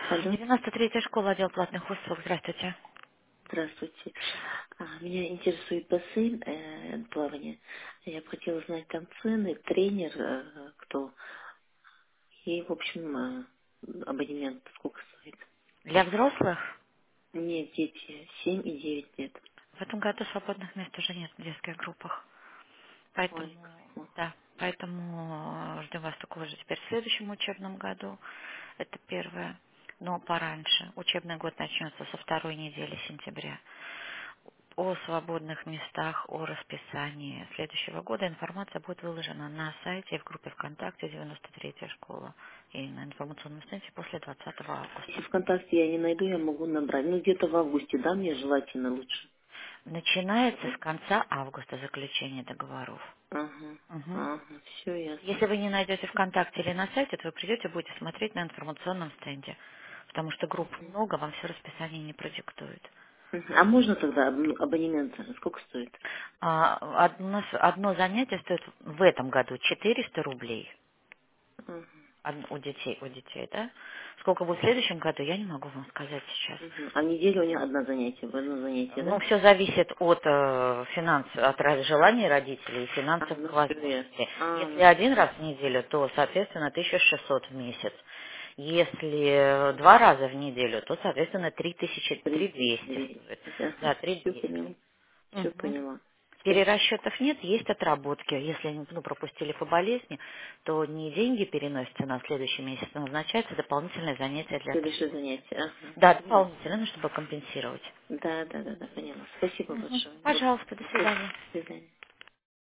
Алло, 93-я школа, отдел платных услуг. Здравствуйте. здравствуйте. Меня интересует бассейн, плавание. Я бы хотела знать там цены, тренер, кто. И, в общем, абонемент сколько стоит. Для взрослых Мне дети 7 и 9 лет. в этом году свободных мест уже нет в детских группах. Ой, Поэтому, да, поэтому ждем вас только уже теперь в следующем учебном году. Это первое. Но пораньше. Учебный год начнется со второй недели сентября. О свободных местах, о расписании следующего года информация будет выложена на сайте и в группе ВКонтакте 93-я школа и на информационном стенде после 20 если августа. ВКонтакте я не найду, я могу набрать. Ну, где-то в августе, да, мне желательно лучше. Начинается с конца августа заключение договоров. Ага, Мгм. ага, все ясно. Если вы не найдете ВКонтакте или на сайте, то вы придете, будете смотреть на информационном стенде. Потому что групп много, вам все расписание не продиктует. Мгм. А можно тогда абонемент, сколько стоит? У нас одно занятие стоит в этом году 400 рублей. Ага. У детей, да? Сколько будет в следующем году, я не могу вам сказать сейчас. Мгм. А в неделю у меня одно занятие, в одно занятие, Ну, да? все зависит от желаний родителей и Ну финансовых все ясно. возможностей. Ну Если все один раз ясно. в неделю, то, соответственно, 1600 в месяц. Если 2 раза в неделю, то, соответственно, 3000, 3200 стоит. 3200. Ага, Да, все 3200. поняла. Все Мгм. поняла. Спасибо. Перерасчетов нет, есть отработки. Если пропустили по болезни, то не деньги переносятся на следующий месяц, а назначается дополнительное занятие для Следующее тренера. занятие. Ага. Да, Ясно. дополнительно, чтобы компенсировать. Да, да, да, да, поняла. Спасибо Мгм. большое. Пожалуйста, до До свидания. свидания.